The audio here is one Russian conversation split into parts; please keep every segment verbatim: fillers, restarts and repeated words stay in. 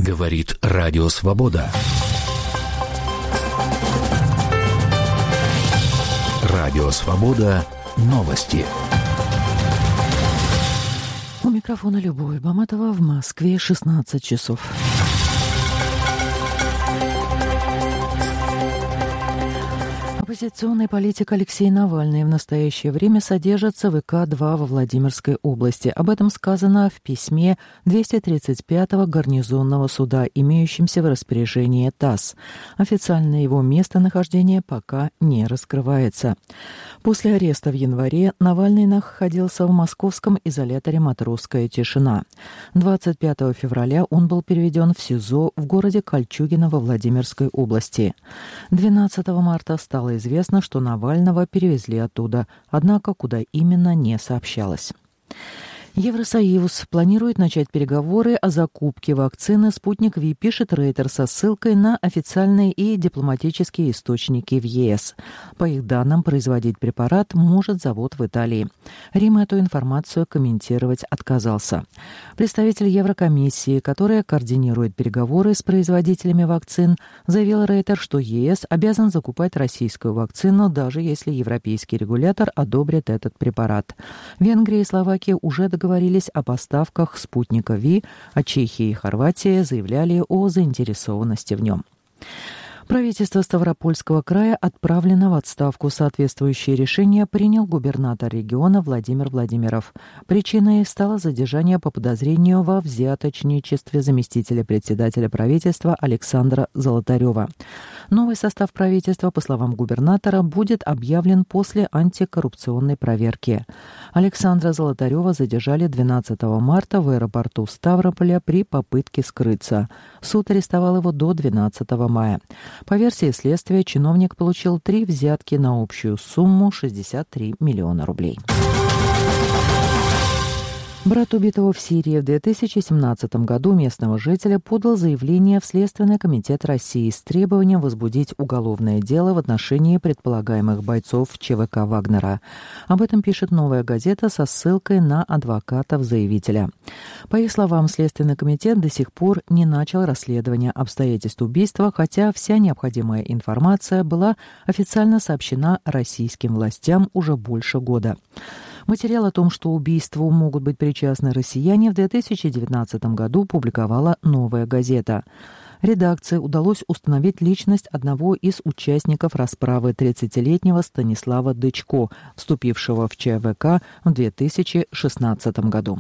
Говорит Радио Свобода. Радио Свобода. Новости. У микрофона Любовь Баматова. В Москве шестнадцать часов. Оппозиционный политик Алексей Навальный в настоящее время содержится в ВК два во Владимирской области. Об этом сказано в письме двести тридцать пятого гарнизонного суда, имеющемся в распоряжении ТАСС. Официально его местонахождение пока не раскрывается. После ареста в январе Навальный находился в московском изоляторе «Матросская тишина». двадцать пятого февраля он был переведен в СИЗО в городе Кольчугино во Владимирской области. двенадцатого марта стало известно, что Навального перевезли оттуда, однако куда именно не сообщалось. Евросоюз планирует начать переговоры о закупке вакцины «Спутник Ви», пишет Рейтер со ссылкой на официальные и дипломатические источники в ЕС. По их данным, производить препарат может завод в Италии. Рим эту информацию комментировать отказался. Представитель Еврокомиссии, которая координирует переговоры с производителями вакцин, заявил Рейтер, что ЕС обязан закупать российскую вакцину, даже если европейский регулятор одобрит этот препарат. Венгрия и Словакия уже договорились говорились о поставках «Спутника Ви», а Чехия и Хорватия заявляли о заинтересованности в нем. Правительство Ставропольского края отправлено в отставку. Соответствующее решение принял губернатор региона Владимир Владимиров. Причиной стало задержание по подозрению во взяточничестве заместителя председателя правительства Александра Золотарева. Новый состав правительства, по словам губернатора, будет объявлен после антикоррупционной проверки. Александра Золотарева задержали двенадцатого марта в аэропорту Ставрополя при попытке скрыться. Суд арестовал его до двенадцатого мая. По версии следствия, чиновник получил три взятки на общую сумму шестьдесят три миллиона рублей. Брат убитого в Сирии в две тысячи семнадцатом году местного жителя подал заявление в Следственный комитет России с требованием возбудить уголовное дело в отношении предполагаемых бойцов ЧВК Вагнера. Об этом пишет «Новая газета» со ссылкой на адвокатов заявителя. По их словам, Следственный комитет до сих пор не начал расследование обстоятельств убийства, хотя вся необходимая информация была официально сообщена российским властям уже больше года. Материал о том, что убийству могут быть причастны россияне, в две тысячи девятнадцатом году публиковала «Новая газета». Редакции удалось установить личность одного из участников расправы тридцатилетнего Станислава Дычко, вступившего в ЧВК в две тысячи шестнадцатом году.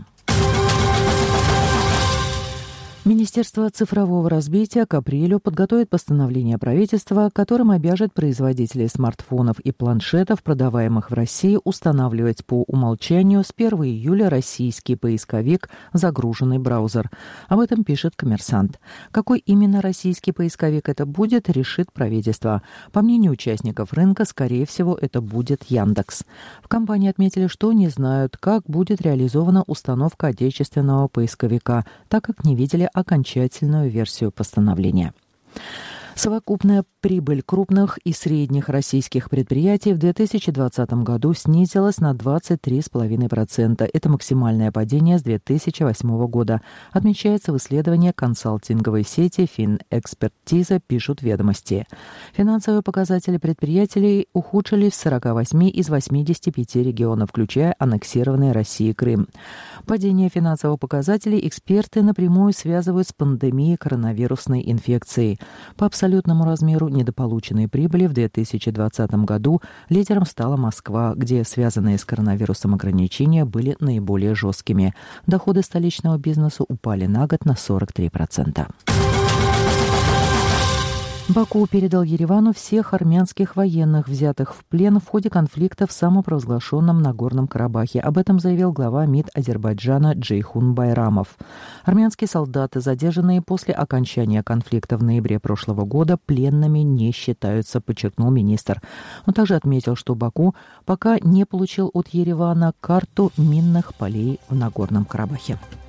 Министерство цифрового развития к апрелю подготовит постановление правительства, которым обяжет производителей смартфонов и планшетов, продаваемых в России, устанавливать по умолчанию с первого июля российский поисковик «Загруженный браузер». Об этом пишет «Коммерсант». Какой именно российский поисковик это будет, решит правительство. По мнению участников рынка, скорее всего, это будет Яндекс. В компании отметили, что не знают, как будет реализована установка отечественного поисковика, так как не видели окончательную версию постановления. Совокупная прибыль крупных и средних российских предприятий в две тысячи двадцатом году снизилась на двадцать три целых пять десятых процента. Это максимальное падение с две тысячи восьмого года. Отмечается в исследовании консалтинговой сети «Финэкспертиза», пишут «Ведомости». Финансовые показатели предприятий ухудшились в сорока восьми из восьмидесяти пяти регионов, включая аннексированный Россией Крым. Падение финансовых показателей эксперты напрямую связывают с пандемией коронавирусной инфекции. По абсолютному размеру недополученной прибыли в две тысячи двадцатом году лидером стала Москва, где связанные с коронавирусом ограничения были наиболее жесткими. Доходы столичного бизнеса упали на год на сорок три процента. Баку передал Еревану всех армянских военных, взятых в плен в ходе конфликта в самопровозглашенном Нагорном Карабахе. Об этом заявил глава МИД Азербайджана Джейхун Байрамов. Армянские солдаты, задержанные после окончания конфликта в ноябре прошлого года, пленными не считаются, подчеркнул министр. Он также отметил, что Баку пока не получил от Еревана карту минных полей в Нагорном Карабахе.